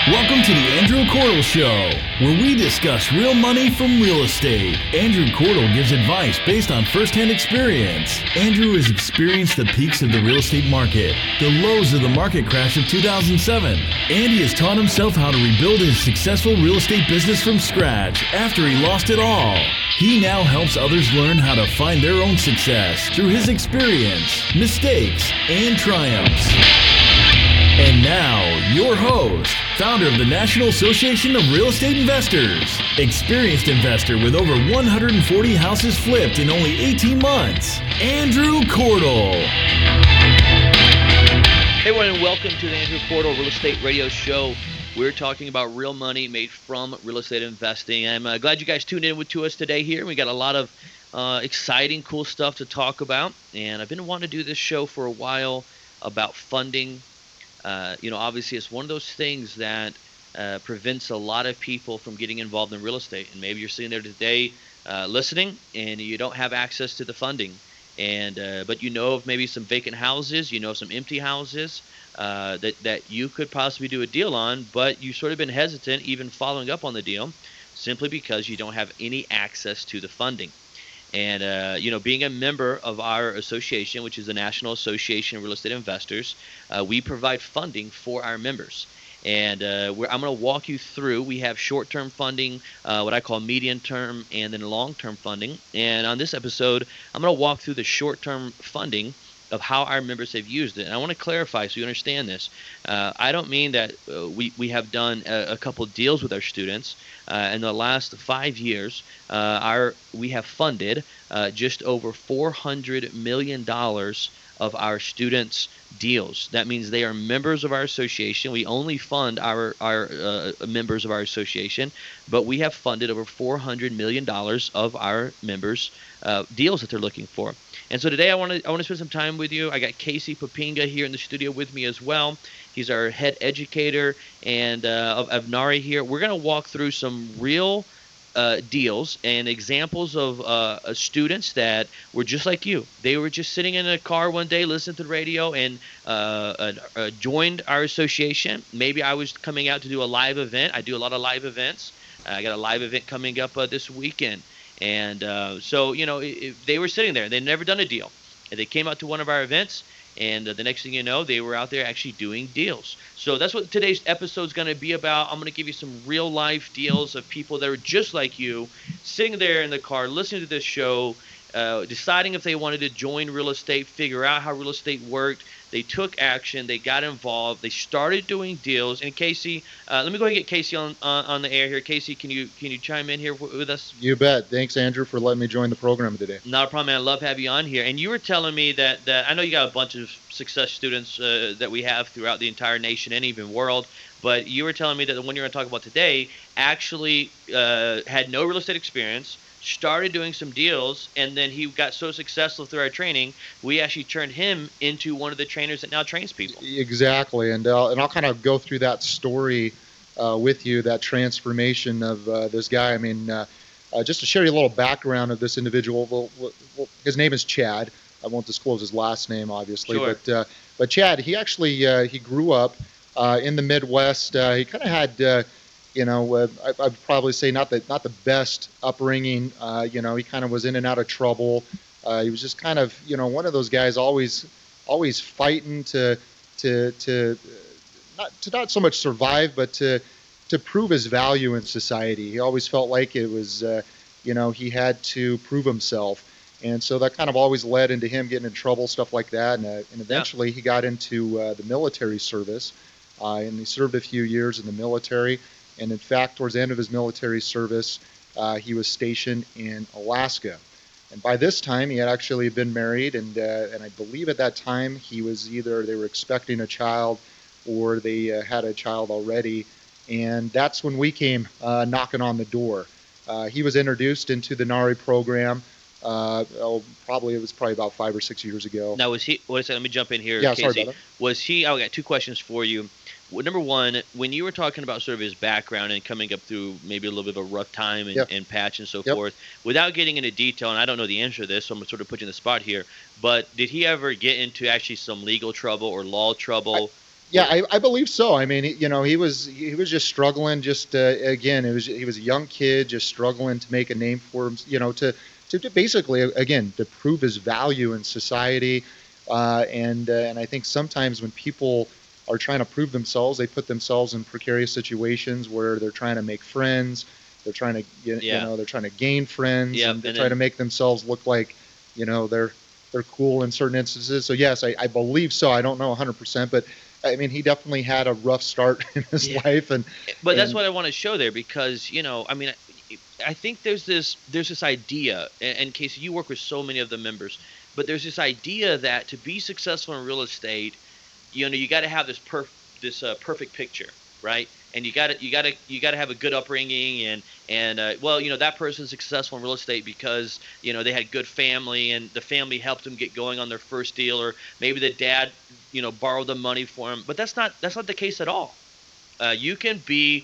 Welcome to the Andrew Cordell Show, where we discuss real money from real estate. Andrew Cordell gives advice based on first-hand experience. Andrew has experienced the peaks of the real estate market, the lows of the market crash of 2007, and he has taught himself how to rebuild his successful real estate business from scratch after he lost it all. He now helps others learn how to find their own success through his experience, mistakes, and triumphs. And now, your host, founder of the National Association of Real Estate Investors, experienced investor with over 140 houses flipped in only 18 months, Andrew Cordell. Hey everyone, and welcome to the Andrew Cordell Real Estate Radio Show. We're talking about real money made from real estate investing. I'm glad you guys tuned in to us today here. We got a lot of exciting, cool stuff to talk about, and I've been wanting to do this show for a while about funding. Obviously it's one of those things that prevents a lot of people from getting involved in real estate. And maybe you're sitting there today listening and you don't have access to the funding. But you know of maybe some vacant houses, you know some empty houses that you could possibly do a deal on, but you've sort of been hesitant even following up on the deal simply because you don't have any access to the funding. And, being a member of our association, which is the National Association of Real Estate Investors, we provide funding for our members. And I'm going to walk you through. We have short-term funding, what I call medium-term, and then long-term funding. And on this episode, I'm going to walk through the short-term funding of how our members have used it. And I want to clarify so you understand this. I don't mean that we have done a couple deals with our students. In the last 5 years, we have funded just over $400 million of our students' deals. That means they are members of our association. We only fund our members of our association, but we have funded over $400 million of our members' deals that they're looking for. And so today I want to spend some time with you. I got Casey Papinga here in the studio with me as well. He's our head educator and of NARI here. We're going to walk through some real deals and examples of students that were just like you. They were just sitting in a car one day, listening to the radio, and joined our association. Maybe I was coming out to do a live event. I do a lot of live events. I got a live event coming up this weekend. And they were sitting there. They'd never done a deal. And they came out to one of our events, and the next thing you know, they were out there actually doing deals. So that's what today's episode is going to be about. I'm going to give you some real-life deals of people that are just like you, sitting there in the car, listening to this show, deciding if they wanted to join real estate, figure out how real estate worked. They took action. They got involved. They started doing deals. And Casey, let me go ahead and get Casey on the air here. Casey, can you chime in here with us? You bet. Thanks, Andrew, for letting me join the program today. Not a problem, man. I love having you on here. And you were telling me that I know you got a bunch of success students that we have throughout the entire nation and even world. But you were telling me that the one you're going to talk about today actually had no real estate experience, started doing some deals, and then he got so successful through our training, we actually turned him into one of the trainers that now trains people. Exactly, and I'll kind of go through that story with you, that transformation of this guy. I mean, just to share you a little background of this individual, his name is Chad. I won't disclose his last name, obviously, sure. But Chad, he actually he grew up in the Midwest. He kind of had I'd probably say not the best upbringing. He kind of was in and out of trouble. He was just kind of, one of those guys always fighting to not so much survive, but to prove his value in society. He always felt like it was, he had to prove himself. And so that kind of always led into him getting in trouble, stuff like that. And eventually he got into the military service, and he served a few years in the military. And in fact, towards the end of his military service, he was stationed in Alaska. And by this time, he had actually been married, and I believe at that time he was either they were expecting a child or they had a child already. And that's when we came knocking on the door. He was introduced into the NARI program. It was probably about 5 or 6 years ago. Now, was he? Wait a second, let me jump in here. Yeah, Casey. sorry about that. Was he? I got two questions for you. Well, number one, when you were talking about sort of his background and coming up through maybe a little bit of a rough time and patch and so forth, without getting into detail, and I don't know the answer to this, so I'm sort of putting you in the spot here, but did he ever get into actually some legal trouble or law trouble? Yeah, I believe so. I mean, he was just struggling. Just again, he was a young kid just struggling to make a name for him. To basically again to prove his value in society. And I think sometimes when people are trying to prove themselves, they put themselves in precarious situations where they're trying to make friends. They're trying to they're trying to gain friends, Yeah, and they're trying to make themselves look like they're cool in certain instances. So yes, I believe so. I don't know 100%, but I mean, he definitely had a rough start in his Yeah. life, But that's and what I want to show there because, I mean, I think there's this idea, and Casey, you work with so many of the members, but there's this idea that to be successful in real estate, you got to have this perfect picture, right? And you got to have a good upbringing, and well, that person's successful in real estate because they had good family and the family helped them get going on their first deal, or maybe the dad borrowed the money for him. But that's not the case at all. You can be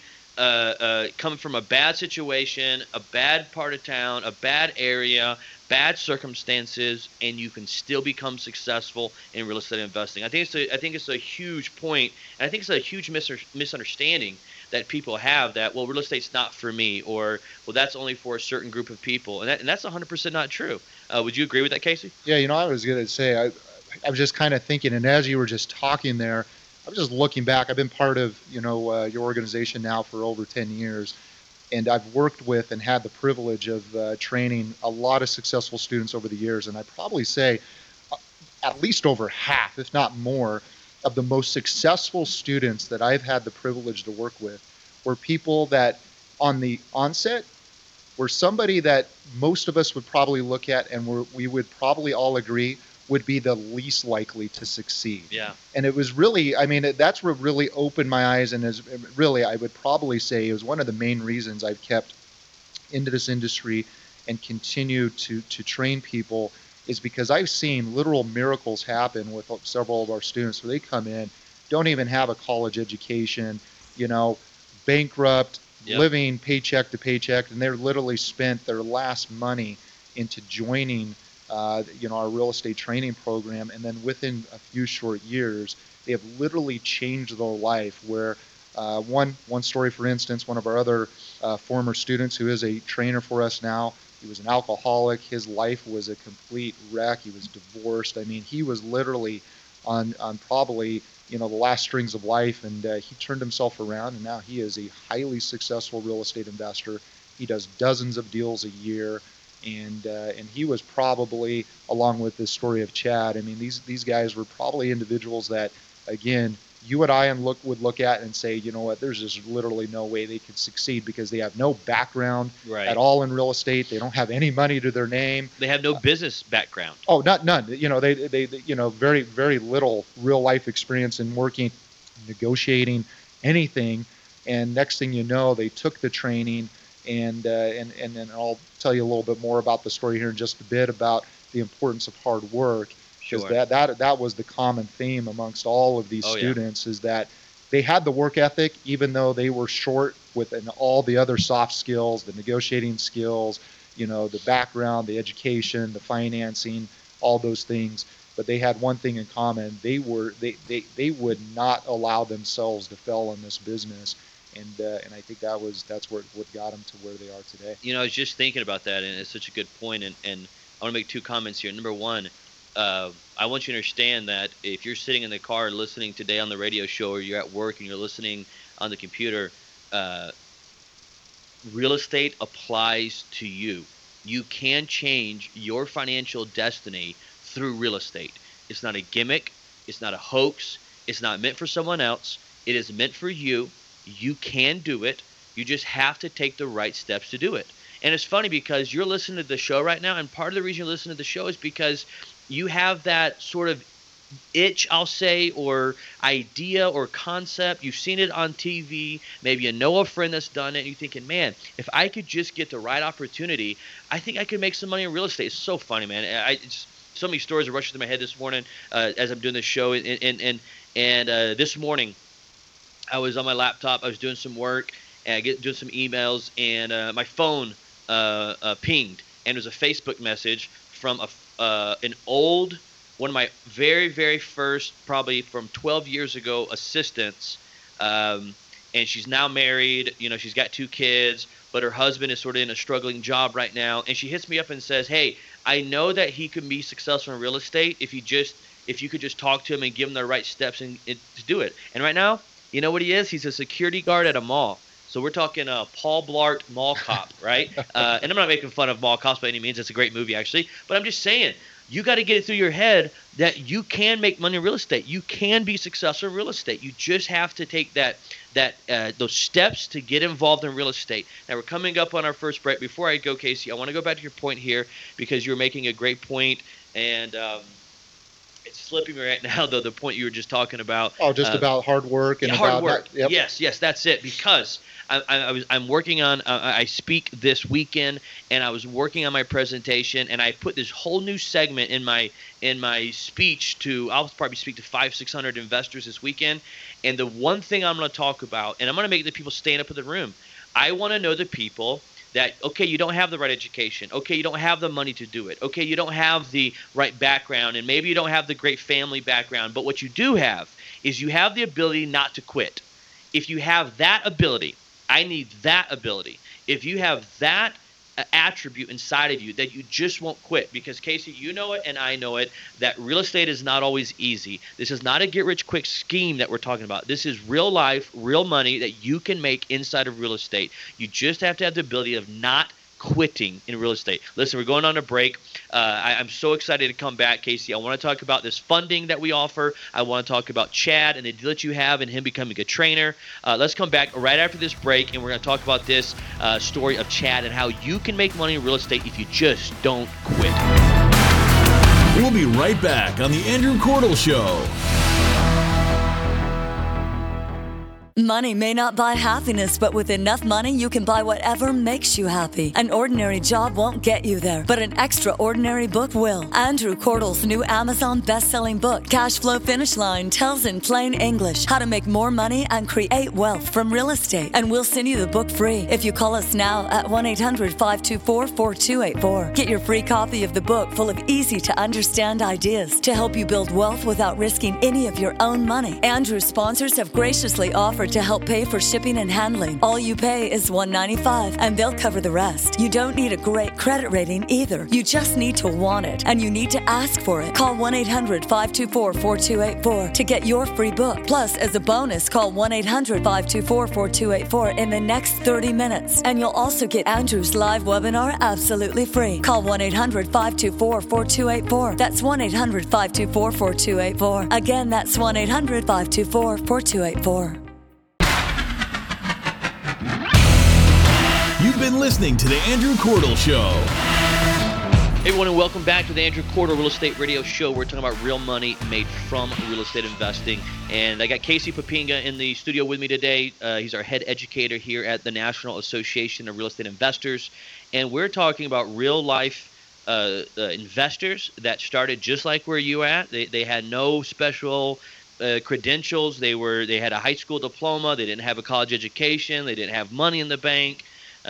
coming from a bad situation, a bad part of town, a bad area, bad circumstances, and you can still become successful in real estate investing. I think it's a huge point, and I think it's a huge misunderstanding that people have that, well, real estate's not for me, or well, that's only for a certain group of people, and that's 100% not true. Would you agree with that, Casey? yeah, I was going to say I was just kind of thinking, and as you were just talking there, I was just looking back. I've been part of your organization now for over 10 years, and I've worked with and had the privilege of training a lot of successful students over the years, and I'd probably say uh, at least over half, if not more, of the most successful students that I've had the privilege to work with were people that on the onset were somebody that most of us would probably look at and we would probably all agree would be the least likely to succeed. Yeah. And it was really, I mean, that's what really opened my eyes, and is really, I would probably say, it was one of the main reasons I've kept into this industry and continue to train people, is because I've seen literal miracles happen with several of our students where they come in, don't even have a college education, bankrupt, Yep. living paycheck to paycheck, and they're literally spent their last money into joining our real estate training program, and then within a few short years, they have literally changed their life. Where one story, for instance, one of our other former students who is a trainer for us now, he was an alcoholic. His life was a complete wreck. He was divorced. I mean, he was literally on probably the last strings of life, and he turned himself around, and now he is a highly successful real estate investor. He does dozens of deals a year. And he was probably, along with this story of Chad, I mean, these guys were probably individuals that, again, you and I would look at and say, you know what, there's just literally no way they could succeed because they have no background Right. at all in real estate. They don't have any money to their name. They have no business background. Oh, none. They very, very little real life experience in working, negotiating, anything. And next thing you know, they took the training. And I'll tell you a little bit more about the story here in just a bit about the importance of hard work, because Sure. that was the common theme amongst all of these Oh, yeah. students, is that they had the work ethic, even though they were short with all the other soft skills, the negotiating skills, the background, the education, the financing, all those things. But they had one thing in common: they would not allow themselves to fail in this business. And I think that's what got them to where they are today. I was just thinking about that, and it's such a good point. And I want to make two comments here. Number one, I want you to understand that if you're sitting in the car listening today on the radio show, or you're at work and you're listening on the computer, real estate applies to you. You can change your financial destiny through real estate. It's not a gimmick. It's not a hoax. It's not meant for someone else. It is meant for you. You can do it. You just have to take the right steps to do it. And it's funny because you're listening to the show right now, and part of the reason you're listening to the show is because you have that sort of itch, I'll say, or idea or concept. You've seen it on TV. Maybe you know a friend that's done it, and you're thinking, man, if I could just get the right opportunity, I think I could make some money in real estate. It's so funny, man. It's so many stories are rushing through my head this morning as I'm doing this show. And this morning, I was on my laptop. I was doing some work, and doing some emails, and my phone pinged, and it was a Facebook message from an old one of my very, very first, probably from 12 years ago, assistants. And she's now married. She's got 2 kids, but her husband is sort of in a struggling job right now. And she hits me up and says, "Hey, I know that he can be successful in real estate if you could just talk to him and give him the right steps to do it." And right now, you know what he is? He's a security guard at a mall. So we're talking Paul Blart Mall Cop, right? And I'm not making fun of mall cops by any means. It's a great movie, actually. But I'm just saying, you got to get it through your head that you can make money in real estate. You can be successful in real estate. You just have to take those steps to get involved in real estate. Now, we're coming up on our first break. Before I go, Casey, I want to go back to your point here because you're making a great point, and it's slipping me right now, though, the point you were just talking about. Oh, just about hard work and hard work. Yep. Yes, that's it. Because I'm working on. I speak this weekend, and I was working on my presentation, and I put this whole new segment in my speech I'll probably speak to 500-600 investors this weekend. And the one thing I'm going to talk about, and I'm going to make the people stand up in the room. I want to know the people that, okay, you don't have the right education. Okay, you don't have the money to do it. Okay, you don't have the right background, and maybe you don't have the great family background. But what you do have is you have the ability not to quit. If you have that ability, I need that ability. If you have that attribute inside of you that you just won't quit, because Casey, you know it and I know it, that real estate is not always easy. This is not a get-rich-quick scheme that we're talking about. This is real life, real money that you can make inside of real estate. You just have to have the ability of not quitting in real estate. Listen, we're going on a break. I'm so excited to come back, Casey. I want to talk about this funding that we offer. I want to talk about Chad and the deal that you have and him becoming a trainer. Let's come back right after this break, and we're going to talk about this story of Chad and how you can make money in real estate if you just don't quit. We'll be right back on The Andrew Cordell Show. Money may not buy happiness, but with enough money, you can buy whatever makes you happy. An ordinary job won't get you there, but an extraordinary book will. Andrew Cordell's new Amazon best-selling book, Cash Flow Finish Line, tells in plain English how to make more money and create wealth from real estate. And we'll send you the book free if you call us now at 1-800-524-4284. Get your free copy of the book full of easy-to-understand ideas to help you build wealth without risking any of your own money. Andrew's sponsors have graciously offered to help pay for shipping and handling. All you pay is $195, and they'll cover the rest. You don't need a great credit rating either. You just need to want it, and you need to ask for it. Call 1-800-524-4284 to get your free book. Plus, as a bonus, call 1-800-524-4284 in the next 30 minutes, and you'll also get Andrew's live webinar absolutely free. Call 1-800-524-4284. That's 1-800-524-4284. Again, that's 1-800-524-4284. You've been listening to The Andrew Cordell Show. Hey everyone, and welcome back to the Andrew Cordell Real Estate Radio Show. We're talking about real money made from real estate investing. And I got Casey Papinga in the studio with me today. He's our head educator here at the National Association of Real Estate Investors. And we're talking about real life investors that started just like where you at. They had no special credentials. They had a high school diploma. They didn't have a college education. They didn't have money in the bank.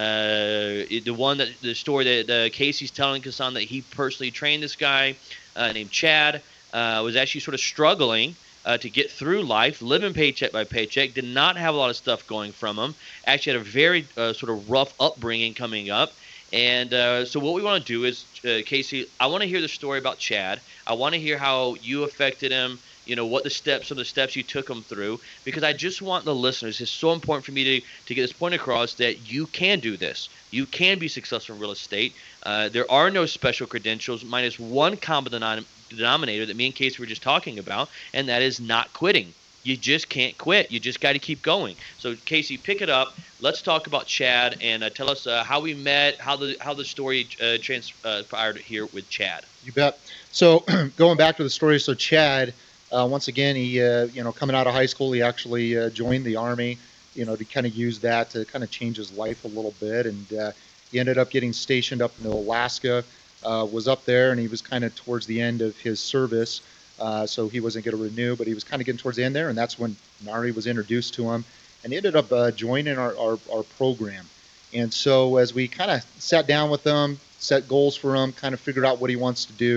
The story that Casey's telling us on, that he personally trained this guy named Chad, was actually sort of struggling to get through life, living paycheck by paycheck, did not have a lot of stuff going from him, actually had a very sort of rough upbringing coming up. And so what we want to do is, Casey, I want to hear the story about Chad. I want to hear how you affected him, what some of the steps you took him through, because I just want the listeners, it's so important for me to get this point across that you can do this. You can be successful in real estate. There are no special credentials, minus one common denominator that me and Casey were just talking about, and that is not quitting. You just can't quit. You just got to keep going. So, Casey, pick it up. Let's talk about Chad and tell us how we met, how the story transpired here with Chad. You bet. So, going back to the story, so Chad, once again, he, coming out of high school, he actually joined the Army, to kind of use that to kind of change his life a little bit. And he ended up getting stationed up in Alaska, was up there, and he was kind of towards the end of his service. So he wasn't going to renew, but he was kind of getting towards the end there. And that's when Nari was introduced to him. And he ended up joining our program. And so as we kind of sat down with him, set goals for him, kind of figured out what he wants to do,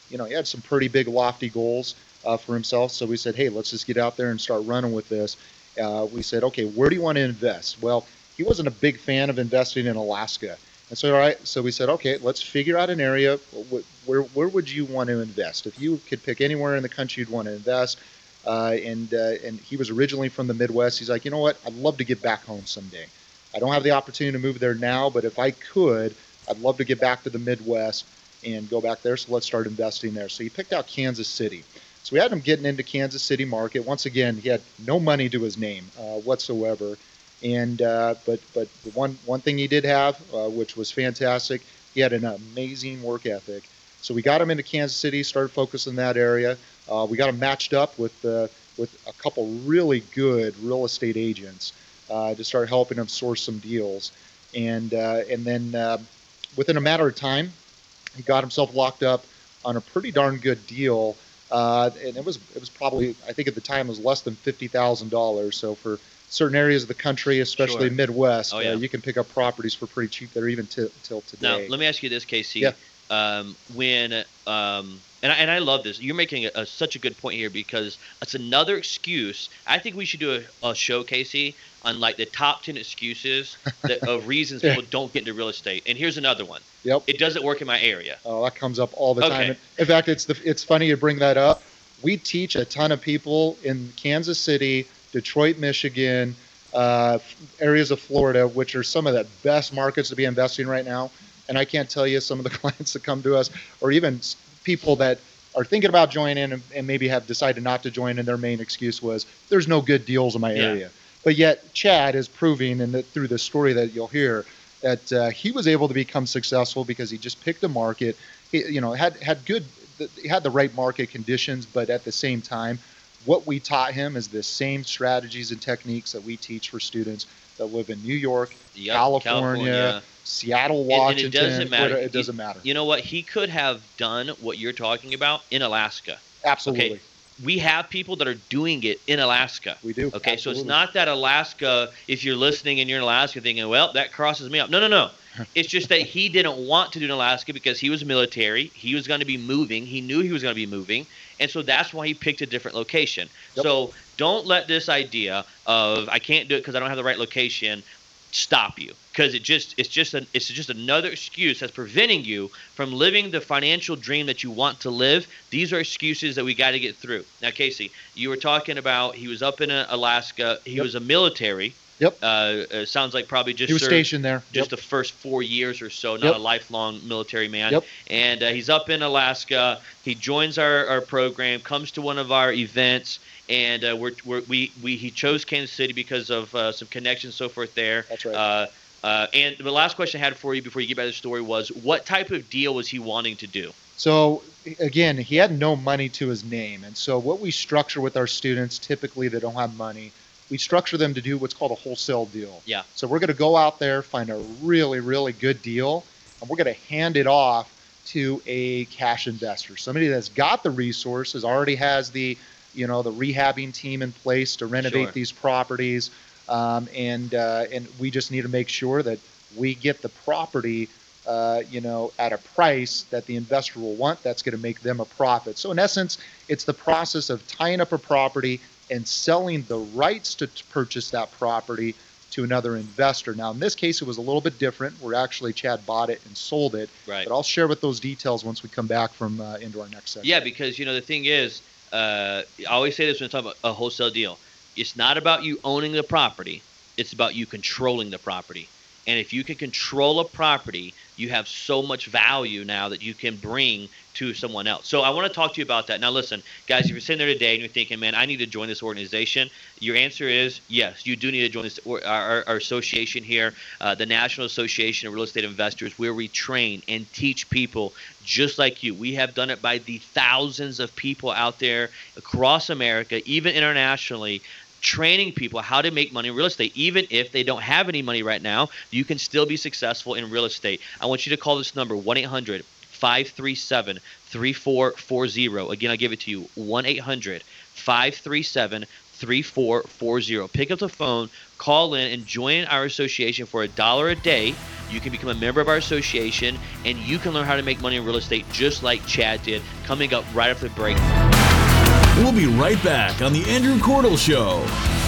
he had some pretty big lofty goals for himself. So we said, hey, let's just get out there and start running with this. We said, okay, where do you want to invest? Well, he wasn't a big fan of investing in Alaska. And so, all right, so we said, okay, let's figure out an area. Where would you want to invest? If you could pick anywhere in the country you'd want to invest. And he was originally from the Midwest. He's like, you know what? I'd love to get back home someday. I don't have the opportunity to move there now, but if I could, I'd love to get back to the Midwest and go back there. So let's start investing there. So he picked out Kansas City. So we had him getting into Kansas City market. Once again, he had no money to his name whatsoever. And but the one thing he did have, which was fantastic, he had an amazing work ethic. So we got him into Kansas City, started focusing in that area. We got him matched up with a couple really good real estate agents to start helping him source some deals. And then within a matter of time, he got himself locked up on a pretty darn good deal. And it was probably, I think at the time, it was less than $50,000. So for certain areas of the country, especially Sure. Midwest, Oh, yeah. you can pick up properties for pretty cheap there even till today. Now, let me ask you this, Casey. Yeah. And I love this. You're making such a good point here because it's another excuse. I think we should do a show, Casey, on like the top 10 excuses of reasons people don't get into real estate. And here's another one. Yep. It doesn't work in my area. Oh, that comes up all the Okay. time. In fact, it's funny you bring that up. We teach a ton of people in Kansas City, Detroit, Michigan, areas of Florida, which are some of the best markets to be investing right now. And I can't tell you some of the clients that come to us, or even people that are thinking about joining and maybe have decided not to join, and their main excuse was, there's no good deals in my area. But yet Chad is proving, and through the story that you'll hear, that he was able to become successful because he just picked a market. He, had the right market conditions, but at the same time, what we taught him is the same strategies and techniques that we teach for students that live in New York, Yep, California, Seattle, Washington. And it doesn't matter. Florida. It doesn't matter. You know what? He could have done what you're talking about in Alaska. Absolutely. Okay. We have people that are doing it in Alaska. We do. Okay, Absolutely. so it's not that Alaska, if you're listening and you're in Alaska thinking, well, that crosses me up. No. It's just that he didn't want to do in Alaska because he was military. He was going to be moving. He knew he was going to be moving. And so that's why he picked a different location. Yep. So don't let this idea of I can't do it because I don't have the right location stop you, because it's just another excuse that's preventing you from living the financial dream that you want to live. These are excuses that we got to get through. Now, Casey, you were talking about he was up in Alaska. He was a military. Yep. It sounds like probably just He was served stationed there. just the first 4 years or so, not Yep. a lifelong military man. Yep. And he's up in Alaska. He joins our program, comes to one of our events, and he chose Kansas City because of some connections, so forth there. That's right. And the last question I had for you before you get back to the story was, what type of deal was he wanting to do? So again, he had no money to his name. And so what we structure with our students, typically that don't have money, we structure them to do what's called a wholesale deal. Yeah. So we're going to go out there, find a really, really good deal, and we're going to hand it off to a cash investor, somebody that's got the resources, already has the rehabbing team in place to renovate Sure. these properties, and we just need to make sure that we get the property, at a price that the investor will want. That's going to make them a profit. So in essence, it's the process of tying up a property and selling the rights to purchase that property to another investor. Now, in this case, it was a little bit different. Where actually Chad bought it and sold it. Right. But I'll share with those details once we come back from into our next section. Yeah, because the thing is, I always say this when I talk about a wholesale deal. It's not about you owning the property. It's about you controlling the property. And if you can control a property, you have so much value now that you can bring to someone else. So I want to talk to you about that. Now, listen, guys, if you're sitting there today and you're thinking, man, I need to join this organization, your answer is yes, you do need to join this our association here, the National Association of Real Estate Investors, where we train and teach people just like you. We have done it by the thousands of people out there across America, even internationally, training people how to make money in real estate. Even if they don't have any money right now, you can still be successful in real estate. I want you to call this number, 1-800-537-3440. Again, I'll give it to you, 1-800-537-3440. 3440. Pick up the phone, call in, and join our association for $1 a day. You can become a member of our association, and you can learn how to make money in real estate just like Chad did. Coming up right after the break. We'll be right back on The Andrew Cordell Show.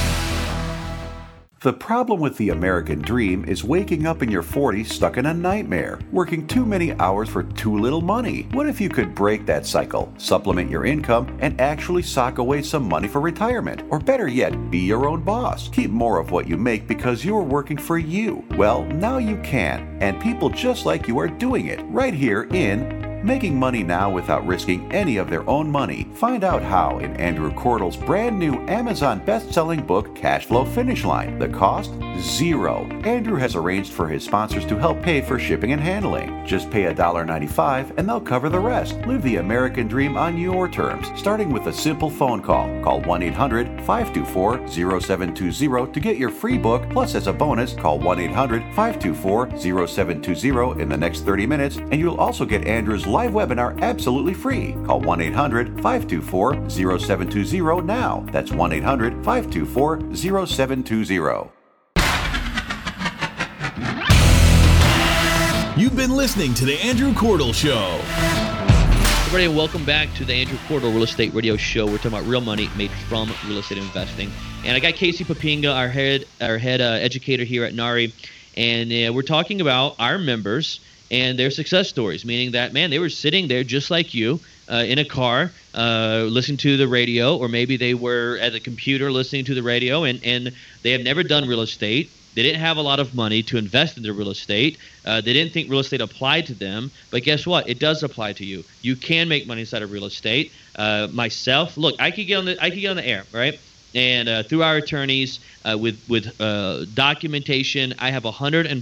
The problem with the American dream is waking up in your 40s stuck in a nightmare, working too many hours for too little money. What if you could break that cycle, supplement your income, and actually sock away some money for retirement? Or better yet, be your own boss. Keep more of what you make because you are working for you. Well, now you can, and people just like you are doing it right here in Making Money Now Without Risking Any of Their Own Money. Find out how in Andrew Cordell's brand new Amazon best-selling book, Cash Flow Finish Line. The cost? $0. Andrew has arranged for his sponsors to help pay for shipping and handling. Just pay $1.95 and they'll cover the rest. Live the American dream on your terms, starting with a simple phone call. Call 1-800-524-0720 to get your free book, plus as a bonus, call 1-800-524-0720 in the next 30 minutes, and you'll also get Andrew's live webinar absolutely free. Call 1-800-524-0720 now. That's 1-800-524-0720. You've been listening to The Andrew Cordell Show. Everybody, welcome back to the Andrew Cordell Real Estate Radio Show. We're talking about real money made from real estate investing. And I got Casey Papinga, our head educator here at NARI, and we're talking about our members and their success stories, meaning that, man, they were sitting there just like you in a car listening to the radio, or maybe they were at a computer listening to the radio, and they have never done real estate. They didn't have a lot of money to invest into real estate. They didn't think real estate applied to them. But guess what? It does apply to you. You can make money inside of real estate. Myself, look, I could get on the air, right? And through our attorneys, with documentation, I have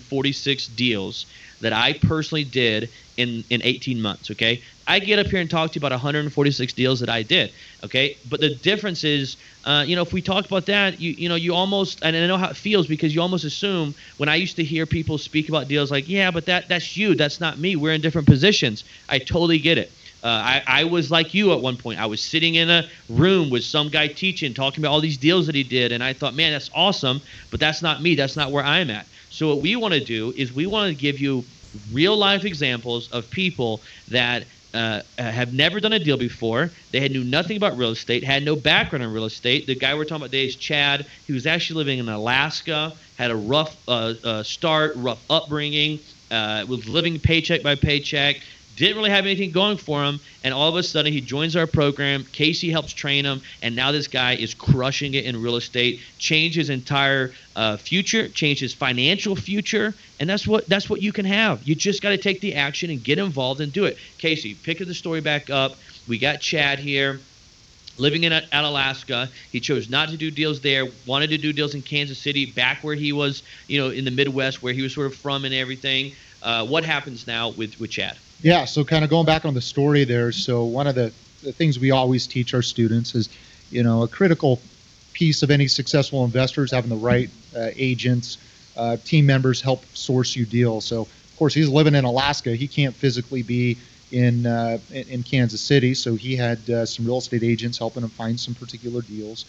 146 deals that I personally did in 18 months, okay? I get up here and talk to you about 146 deals that I did, okay? But the difference is, if we talk about that, you almost, and I know how it feels, because you almost assume, when I used to hear people speak about deals like, yeah, but that's you, that's not me, we're in different positions. I totally get it. I was like you at one point. I was sitting in a room with some guy teaching, talking about all these deals that he did, and I thought, man, that's awesome, but that's not me. That's not where I'm at. So what we want to do is we want to give you real-life examples of people that have never done a deal before. They knew nothing about real estate, had no background in real estate. The guy we're talking about today is Chad. He was actually living in Alaska, had a rough start, rough upbringing, was living paycheck by paycheck, didn't really have anything going for him, and all of a sudden he joins our program. Casey helps train him, and now this guy is crushing it in real estate, changed his entire future, changed his financial future, and that's what you can have. You just got to take the action and get involved and do it. Casey, pick the story back up. We got Chad here, living in Alaska. He chose not to do deals there, wanted to do deals in Kansas City, back where he was, in the Midwest, where he was sort of from and everything. What happens now with Chad? Yeah, so kind of going back on the story there, so one of the things we always teach our students is, a critical piece of any successful investor is having the right agents, team members help source you deals. So, of course, he's living in Alaska. He can't physically be in Kansas City, so he had some real estate agents helping him find some particular deals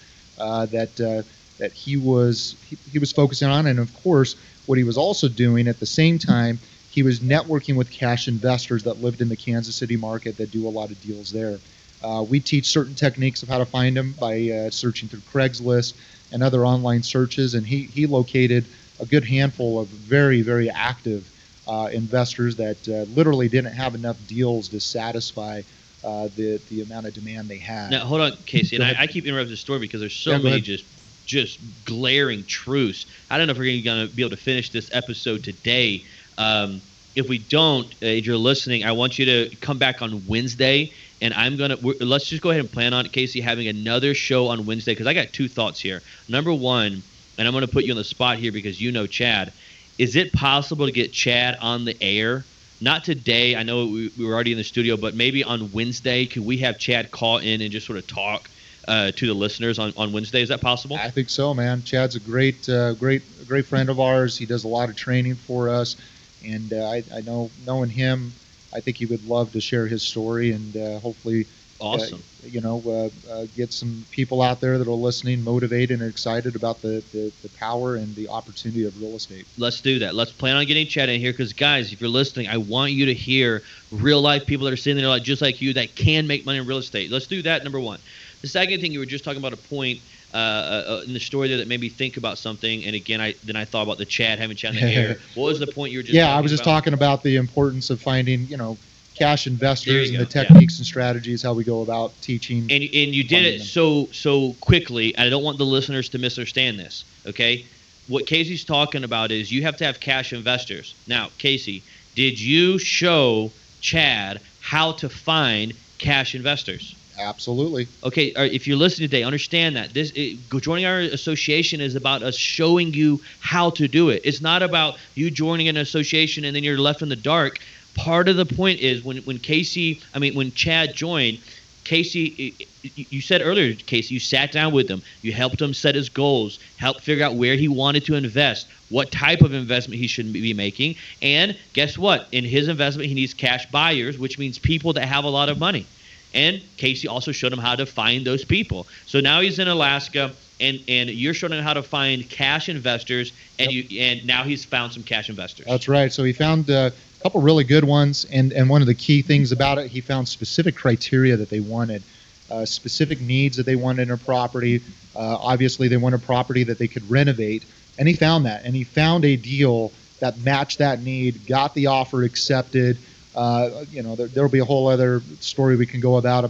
that he was focusing on. And, of course, what he was also doing at the same time, he was networking with cash investors that lived in the Kansas City market that do a lot of deals there. We teach certain techniques of how to find them by searching through Craigslist and other online searches, and he located a good handful of very, very active investors that literally didn't have enough deals to satisfy the amount of demand they had. Now, hold on, Casey, and I keep interrupting the story because there's so many just glaring truths. I don't know if we're going to be able to finish this episode today. If we don't, if you're listening, I want you to come back on Wednesday, and let's just go ahead and plan on, Casey, having another show on Wednesday, because I got two thoughts here. Number one, and I'm going to put you on the spot here because you know Chad, is it possible to get Chad on the air? Not today. I know we were already in the studio, but maybe on Wednesday, could we have Chad call in and just sort of talk to the listeners on Wednesday? Is that possible? I think so, man. Chad's a great friend of ours. He does a lot of training for us. And I know, knowing him, I think he would love to share his story and hopefully Awesome. Get some people out there that are listening, motivated and excited about the power and the opportunity of real estate. Let's do that. Let's plan on getting Chad in here because, guys, if you're listening, I want you to hear real-life people that are sitting there just like you that can make money in real estate. Let's do that, number one. The second thing, you were just talking about a point in the story there that made me think about something, and again, I thought about having Chad in the air. What was the point you were just talking about? Yeah, I was just talking about the importance of finding, cash investors and the techniques and strategies, how we go about teaching. And you did it so quickly, and I don't want the listeners to misunderstand this, okay? What Casey's talking about is you have to have cash investors. Now, Casey, did you show Chad how to find cash investors? Absolutely. Okay, if you're listening today, understand that joining our association is about us showing you how to do it. It's not about you joining an association and then you're left in the dark. Part of the point is when Chad joined, Casey, you said earlier, Casey, you sat down with him, you helped him set his goals, helped figure out where he wanted to invest, what type of investment he should be making, and guess what? In his investment, he needs cash buyers, which means people that have a lot of money. And Casey also showed him how to find those people. So now he's in Alaska, and you're showing him how to find cash investors, and now he's found some cash investors. That's right. So he found a couple really good ones, and one of the key things about it, he found specific criteria that they wanted, specific needs that they wanted in a property. Obviously, they wanted a property that they could renovate, and he found that. And he found a deal that matched that need, got the offer accepted. There'll be a whole other story we can go about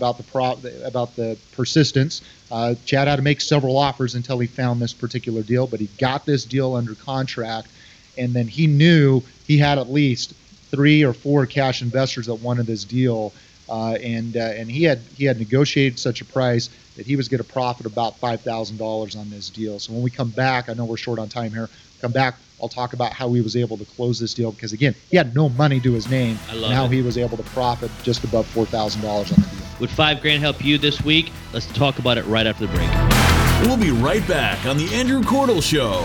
the persistence. Chad had to make several offers until he found this particular deal, but he got this deal under contract, and then he knew he had at least 3 or 4 cash investors that wanted this deal, and he had negotiated such a price that he was going to profit about $5,000 on this deal. So when we come back, I know we're short on time here. Come back, I'll talk about how he was able to close this deal because, again, he had no money to his name, and how he was able to profit just above $4,000 on the deal. Would $5,000 help you this week? Let's talk about it right after the break. We'll be right back on The Andrew Cordell Show.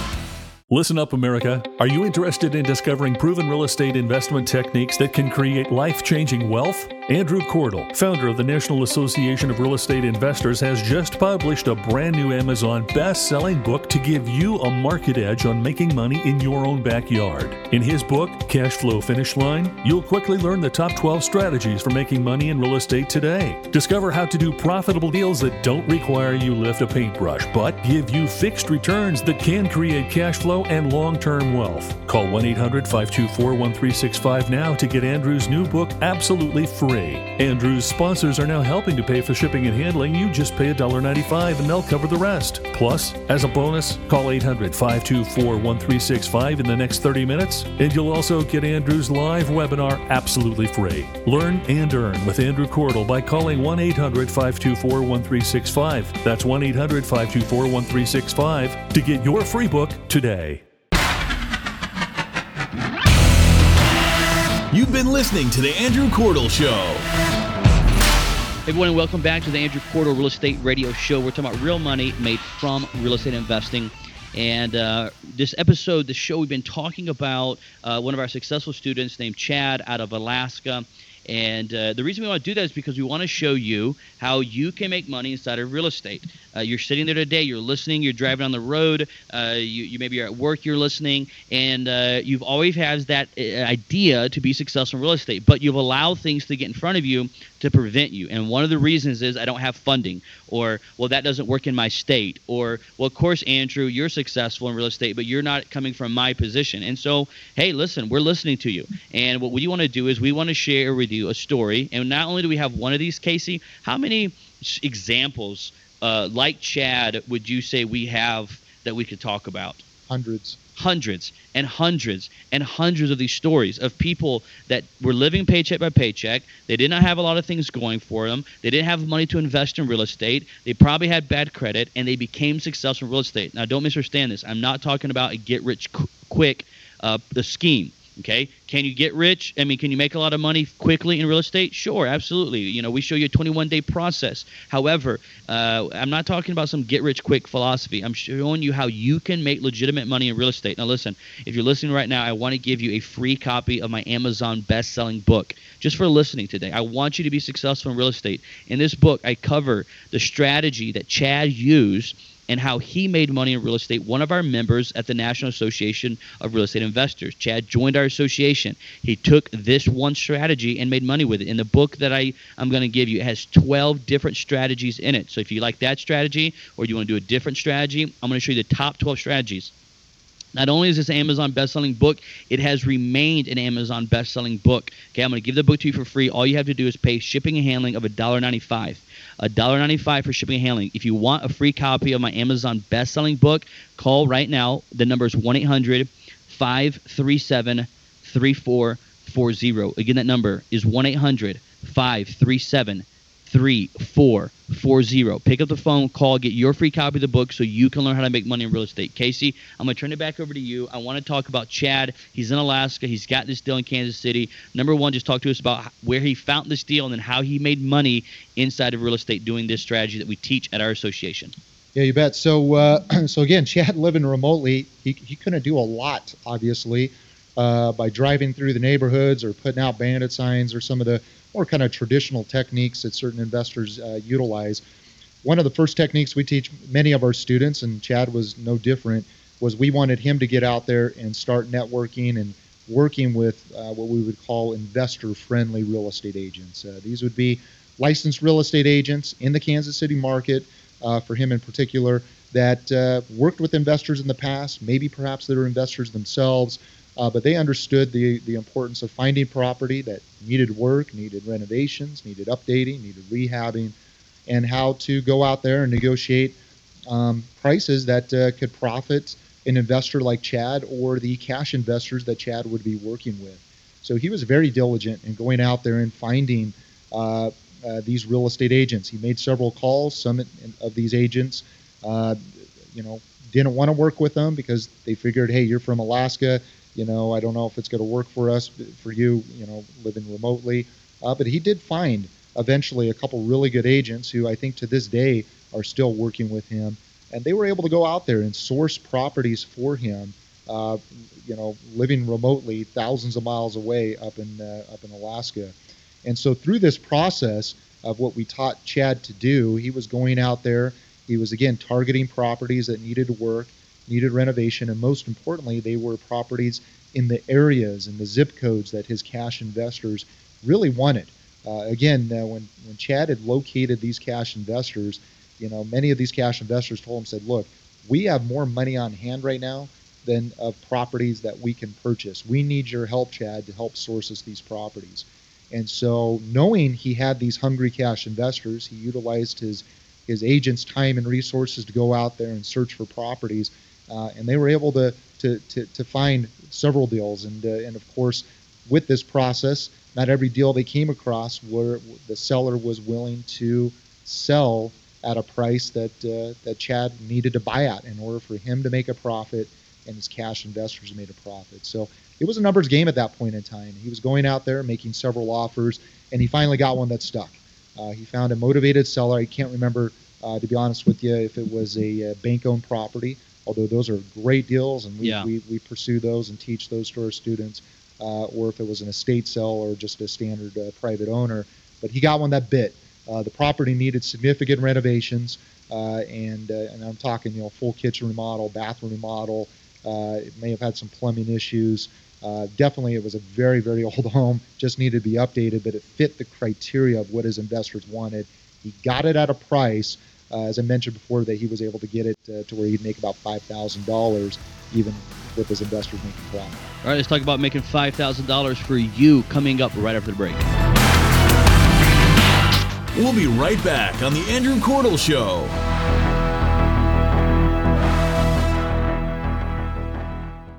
Listen up, America. Are you interested in discovering proven real estate investment techniques that can create life-changing wealth? Andrew Cordell, founder of the National Association of Real Estate Investors, has just published a brand new Amazon best-selling book to give you a market edge on making money in your own backyard. In his book, Cash Flow Finish Line, you'll quickly learn the top 12 strategies for making money in real estate today. Discover how to do profitable deals that don't require you lift a paintbrush, but give you fixed returns that can create cash flow and long-term wealth. Call 1-800-524-1365 now to get Andrew's new book absolutely free. Andrew's sponsors are now helping to pay for shipping and handling. You just pay $1.95 and they'll cover the rest. Plus, as a bonus, call 800-524-1365 in the next 30 minutes, and you'll also get Andrew's live webinar absolutely free. Learn and earn with Andrew Cordell by calling 1-800-524-1365. That's 1-800-524-1365 to get your free book today. You've been listening to The Andrew Cordell Show. Hey everyone, and welcome back to the Andrew Cordell Real Estate Radio Show. We're talking about real money made from real estate investing. And this episode, the show, we've been talking about one of our successful students named Chad out of Alaska. And the reason we want to do that is because we want to show you how you can make money inside of real estate. You're sitting there today, you're listening, you're driving on the road, you maybe you're at work, you're listening, and you've always had that idea to be successful in real estate, but you've allowed things to get in front of you to prevent you. And one of the reasons is I don't have funding, or, well, that doesn't work in my state, or, well, of course, Andrew, you're successful in real estate, but you're not coming from my position. And so, hey, listen, we're listening to you. And what we want to do is we want to share with you a story. And not only do we have one of these, Casey, how many examples like Chad would you say we have that we could talk about? Hundreds and hundreds and hundreds of these stories of people that were living paycheck by paycheck. They did not have a lot of things going for them. They didn't have money to invest in real estate. They probably had bad credit, and they became successful in real estate. Now, don't misunderstand this. I'm not talking about a get-rich-quick the scheme. Okay, can you get rich? I mean, can you make a lot of money quickly in real estate? Sure, absolutely. You know, we show you a 21-day process. However, I'm not talking about some get-rich-quick philosophy. I'm showing you how you can make legitimate money in real estate. Now, listen, if you're listening right now, I want to give you a free copy of my Amazon best-selling book just for listening today. I want you to be successful in real estate. In this book, I cover the strategy that Chad used and how he made money in real estate, one of our members at the National Association of Real Estate Investors. Chad joined our association. He took this one strategy and made money with it. In the book that I'm going to give you, it has 12 different strategies in it. So if you like that strategy or you want to do a different strategy, I'm going to show you the top 12 strategies. Not only is this an Amazon best-selling book, it has remained an Amazon best-selling book. Okay, I'm going to give the book to you for free. All you have to do is pay shipping and handling of $1.95. $1.95 for shipping and handling. If you want a free copy of my Amazon best-selling book, call right now. The number is 1-800-537-3440. Again, that number is 1-800-537-3440. Pick up the phone, call, get your free copy of the book so you can learn how to make money in real estate. Casey, I'm going to turn it back over to you. I want to talk about Chad. He's in Alaska. He's got this deal in Kansas City. Number one, just talk to us about where he found this deal and then how he made money inside of real estate doing this strategy that we teach at our association. Yeah, you bet. So again, Chad living remotely, he couldn't do a lot, obviously, by driving through the neighborhoods or putting out bandit signs or some of the more kind of traditional techniques that certain investors utilize. One of the first techniques we teach many of our students, and Chad was no different, was we wanted him to get out there and start networking and working with what we would call investor-friendly real estate agents. These would be licensed real estate agents in the Kansas City market, for him in particular, that worked with investors in the past, maybe perhaps they were investors themselves, but they understood the importance of finding property that needed work, needed renovations, needed updating, needed rehabbing, and how to go out there and negotiate prices that could profit an investor like Chad or the cash investors that Chad would be working with. So he was very diligent in going out there and finding these real estate agents. He made several calls. Some of these agents, didn't want to work with them because they figured, hey, you're from Alaska. I don't know if it's going to work for us, for you, living remotely. But he did find eventually a couple really good agents who I think to this day are still working with him. And they were able to go out there and source properties for him, living remotely thousands of miles away up in Alaska. And so through this process of what we taught Chad to do, he was going out there. He was, again, targeting properties that needed work, needed renovation, and most importantly, they were properties in the areas and the zip codes that his cash investors really wanted. When Chad had located these cash investors, many of these cash investors told him, said, look, we have more money on hand right now than of properties that we can purchase. We need your help, Chad, to help source us these properties. And so knowing he had these hungry cash investors, he utilized his agent's time and resources to go out there and search for properties. And they were able to find several deals. And of course, with this process, not every deal they came across where the seller was willing to sell at a price that Chad needed to buy at in order for him to make a profit and his cash investors made a profit. So it was a numbers game at that point in time. He was going out there making several offers, and he finally got one that stuck. He found a motivated seller. I can't remember, to be honest with you, if it was a bank-owned property, although those are great deals, and we pursue those and teach those to our students, or if it was an estate sale or just a standard private owner. But he got one that bit. The property needed significant renovations, and I'm talking, full kitchen remodel, bathroom remodel. It may have had some plumbing issues. Definitely, it was a very, very old home, just needed to be updated, but it fit the criteria of what his investors wanted. He got it at a price, as I mentioned before, that he was able to get it to where he'd make about $5,000, even with his investors making profit. All right, let's talk about making $5,000 for you coming up right after the break. We'll be right back on The Andrew Cordell Show.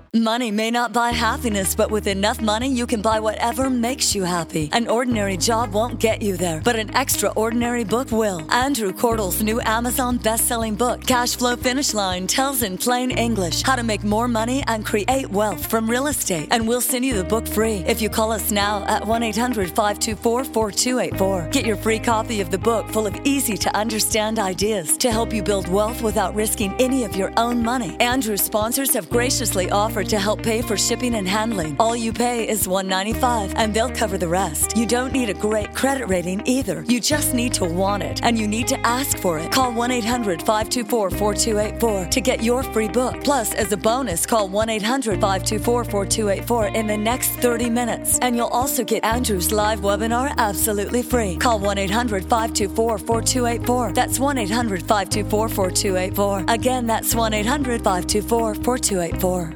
Money may not buy happiness, but with enough money, you can buy whatever makes you happy. An ordinary job won't get you there, but an extraordinary book will. Andrew Cordell's new Amazon best-selling book, Cash Flow Finish Line, tells in plain English how to make more money and create wealth from real estate. And we'll send you the book free if you call us now at 1-800-524-4284. Get your free copy of the book full of easy-to-understand ideas to help you build wealth without risking any of your own money. Andrew's sponsors have graciously offered to help pay for shipping and handling. All you pay is $195, and they'll cover the rest. You don't need a great credit rating either. You just need to want it, and you need to ask for it. Call 1-800-524-4284 to get your free book. Plus, as a bonus, call 1-800-524-4284 in the next 30 minutes, and you'll also get Andrew's live webinar absolutely free. Call 1-800-524-4284. That's 1-800-524-4284. Again, that's 1-800-524-4284.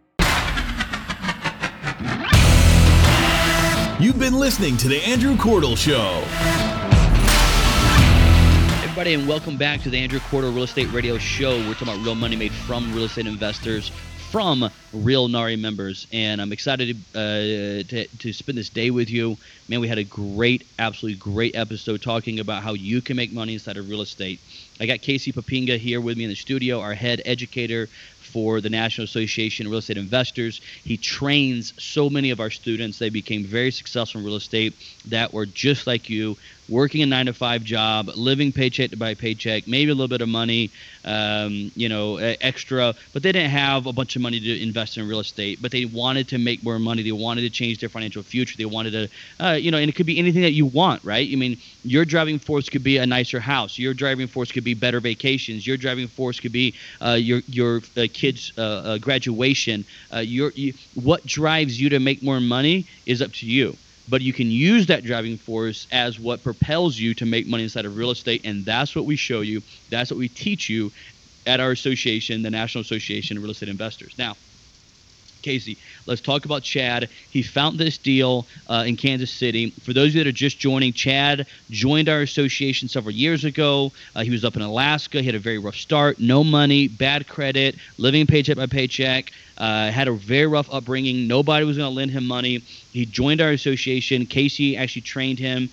You've been listening to The Andrew Cordell Show. Everybody, and welcome back to the Andrew Cordell Real Estate Radio Show. We're talking about real money made from real estate investors, from real NARI members, and I'm excited to spend this day with you. Man, we had a great, absolutely great episode talking about how you can make money inside of real estate. I got Casey Papinga here with me in the studio, our head educator for the National Association of Real Estate Investors. He trains so many of our students. They became very successful in real estate that were just like you, working a 9-to-5 job, living paycheck by paycheck, maybe a little bit of money, extra, but they didn't have a bunch of money to invest in real estate, but they wanted to make more money. They wanted to change their financial future. They wanted to, and it could be anything that you want, right? I mean, your driving force could be a nicer house. Your driving force could be better vacations. Your driving force could be your kids' graduation. What drives you to make more money is up to you. But you can use that driving force as what propels you to make money inside of real estate, and that's what we show you. That's what we teach you at our association, the National Association of Real Estate Investors. Now, Casey, let's talk about Chad. He found this deal in Kansas City. For those of you that are just joining, Chad joined our association several years ago. He was up in Alaska. He had a very rough start, no money, bad credit, living paycheck by paycheck, had a very rough upbringing. Nobody was going to lend him money. He joined our association. Casey actually trained him.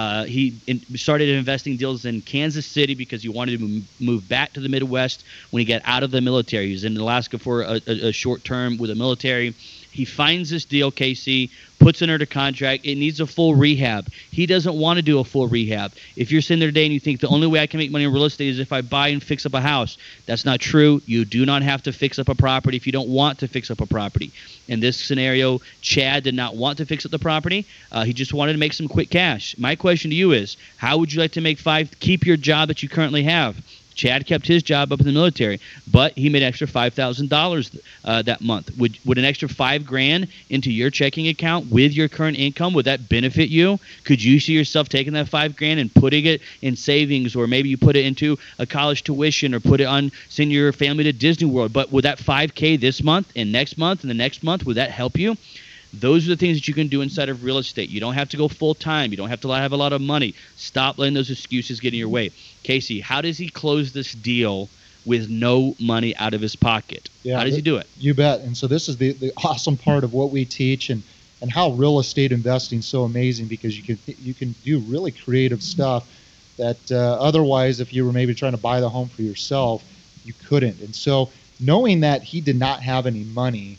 He started investing deals in Kansas City because he wanted to move back to the Midwest when he got out of the military. He was in Alaska for a short term with the military. He finds this deal, Casey, puts it under contract. It needs a full rehab. He doesn't want to do a full rehab. If you're sitting there today and you think the only way I can make money in real estate is if I buy and fix up a house, that's not true. You do not have to fix up a property if you don't want to fix up a property. In this scenario, Chad did not want to fix up the property. He just wanted to make some quick cash. My question to you is, how would you like to keep your job that you currently have? Chad kept his job up in the military, but he made an extra $5,000 that month. Would an extra $5,000 into your checking account with your current income, would that benefit you? Could you see yourself taking that $5,000 and putting it in savings, or maybe you put it into a college tuition, or put it on sending your family to Disney World? But would that $5,000 this month and next month and the next month, would that help you? Those are the things that you can do inside of real estate. You don't have to go full time. You don't have to have a lot of money. Stop letting those excuses get in your way. Casey, how does he close this deal with no money out of his pocket? Yeah, how does he do it? You bet. And so this is the awesome part of what we teach, and how real estate investing is so amazing, because you can do really creative stuff that otherwise, if you were maybe trying to buy the home for yourself, you couldn't. And so knowing that he did not have any money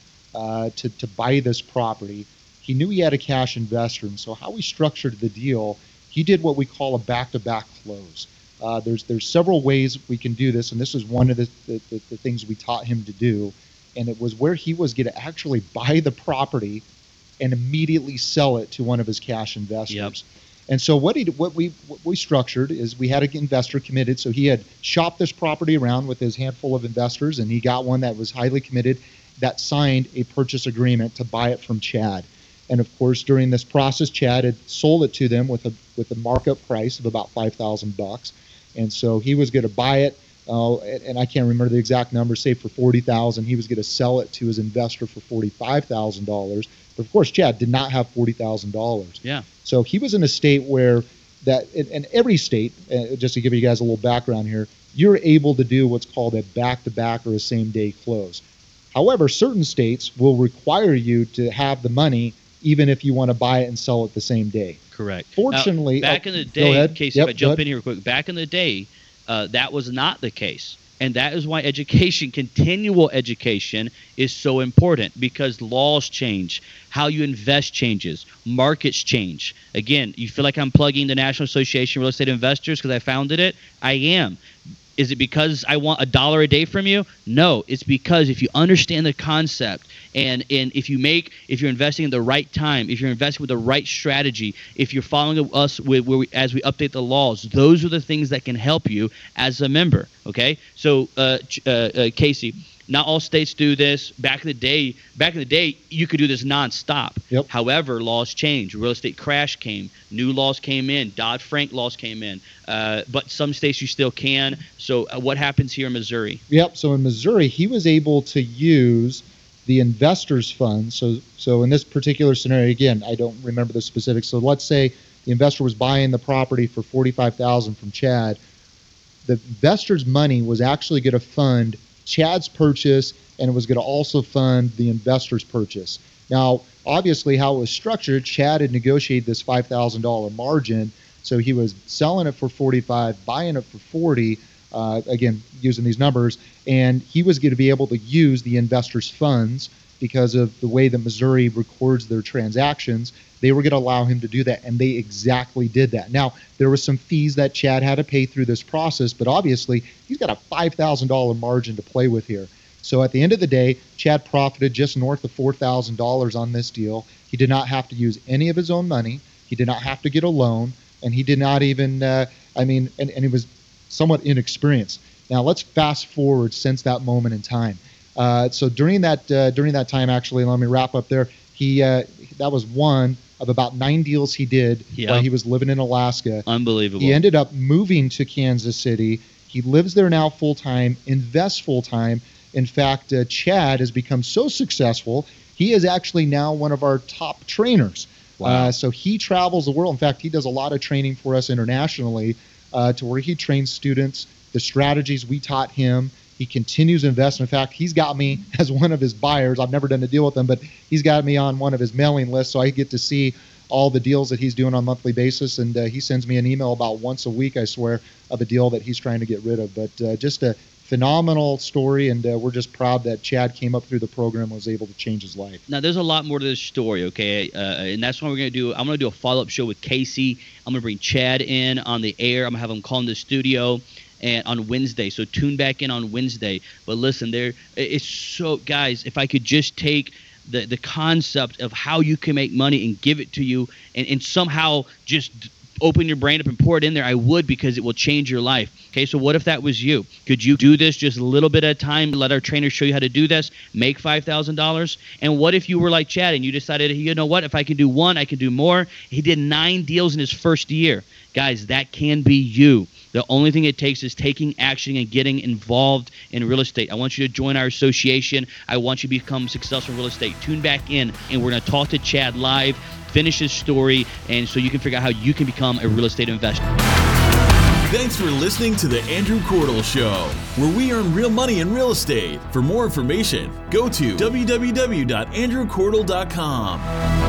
to buy this property, he knew he had a cash investor. And so how we structured the deal, he did what we call a back-to-back close. There's several ways we can do this, and this is one of the things we taught him to do. And it was where he was going to actually buy the property and immediately sell it to one of his cash investors. Yep. And so what we structured is we had an investor committed. So he had shopped this property around with his handful of investors, and he got one that was highly committed that signed a purchase agreement to buy it from Chad. And of course, during this process, Chad had sold it to them with a markup price of about $5,000. And so he was going to buy it, and I can't remember the exact number, say for $40,000. He was going to sell it to his investor for $45,000. But of course, Chad did not have $40,000. Yeah. So he was in a state where that, in every state, just to give you guys a little background here, you're able to do what's called a back-to-back or a same-day close. However, certain states will require you to have the money even if you want to buy it and sell it the same day. Correct. Fortunately, now, back in the day, Casey, if I jump in here real quick, back in the day, that was not the case. And that is why education, continual education, is so important, because laws change. How you invest changes. Markets change. Again, you feel like I'm plugging the National Association of Real Estate Investors because I founded it? I am. Is it because I want $1 a day from you? No, it's because if you understand the concept and if you're investing in the right time, if you're investing with the right strategy, if you're following us as we update the laws, those are the things that can help you as a member. Okay, so Casey, not all states do this. Back in the day, you could do this nonstop. Yep. However, laws change. Real estate crash came. New laws came in. Dodd-Frank laws came in. But some states you still can. So what happens here in Missouri? Yep. So in Missouri, he was able to use the investors fund. So in this particular scenario, again, I don't remember the specifics. So let's say the investor was buying the property for $45,000 from Chad. The investor's money was actually going to fund Chad's purchase, and it was going to also fund the investor's purchase. Now, obviously, how it was structured, Chad had negotiated this $5,000 margin, so he was selling it for $45,000, buying it for $40,000, again, using these numbers, and he was going to be able to use the investor's funds because of the way that Missouri records their transactions. They were going to allow him to do that, and they exactly did that. Now, there were some fees that Chad had to pay through this process, but obviously, he's got a $5,000 margin to play with here. So at the end of the day, Chad profited just north of $4,000 on this deal. He did not have to use any of his own money. He did not have to get a loan, and he did not even, and he was somewhat inexperienced. Now, let's fast forward since that moment in time. So during that time, actually, let me wrap up there. That was one of about 9 deals he did while he was living in Alaska. Unbelievable. He ended up moving to Kansas City. He lives there now full-time, invests full-time. In fact, Chad has become so successful, he is actually now one of our top trainers. Wow. So he travels the world. In fact, he does a lot of training for us internationally to where he trains students, the strategies we taught him. He continues to invest. In fact, he's got me as one of his buyers. I've never done a deal with him, but he's got me on one of his mailing lists, so I get to see all the deals that he's doing on a monthly basis, and he sends me an email about once a week, I swear, of a deal that he's trying to get rid of. But just a phenomenal story, and we're just proud that Chad came up through the program and was able to change his life. Now, there's a lot more to this story, okay? And that's what we're going to do. I'm going to do a follow-up show with Casey. I'm going to bring Chad in on the air. I'm going to have him call in the studio and on Wednesday, so tune back in on Wednesday. But listen, it's so, guys, if I could just take the concept of how you can make money and give it to you and somehow just open your brain up and pour it in there, I would, because it will change your life. Okay, so what if that was you? Could you do this just a little bit at a time, let our trainers show you how to do this, make $5,000? And what if you were like Chad and you decided, you know what, if I can do one, I can do more? He did 9 deals in his first year. Guys, that can be you. The only thing it takes is taking action and getting involved in real estate. I want you to join our association. I want you to become successful in real estate. Tune back in, and we're going to talk to Chad live, finish his story, and so you can figure out how you can become a real estate investor. Thanks for listening to The Andrew Cordell Show, where we earn real money in real estate. For more information, go to www.andrewcordell.com.